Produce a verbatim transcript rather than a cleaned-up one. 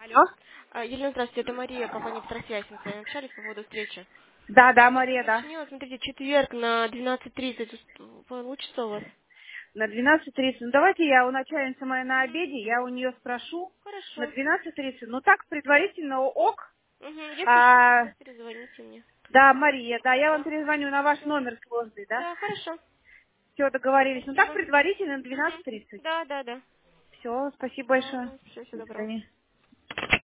Алло? А, Елена, здравствуйте, это Мария, компания «Второсвязь». Мы с вами общались по поводу встречи. Да, да, Я Мария, да. уточнила, смотрите, четверг на двенадцать тридцать уст- получится у вас? На двенадцать тридцать. Ну, давайте я у начальницы моей на Мгм. обеде, я у нее спрошу. На Хорошо. двенадцать тридцать. Ну, так, предварительно ок. Мгм. Если что, А, тогда перезвоните мне. да, Мария, да, я вам Да, перезвоню на ваш все. номер сложный, да? Да, хорошо. Все, договорились. Ну, так, Спасибо. предварительно на двенадцать Мгм. тридцать. Да, да, да. Все, спасибо большое. Ага, все, всего До доброго. свидания.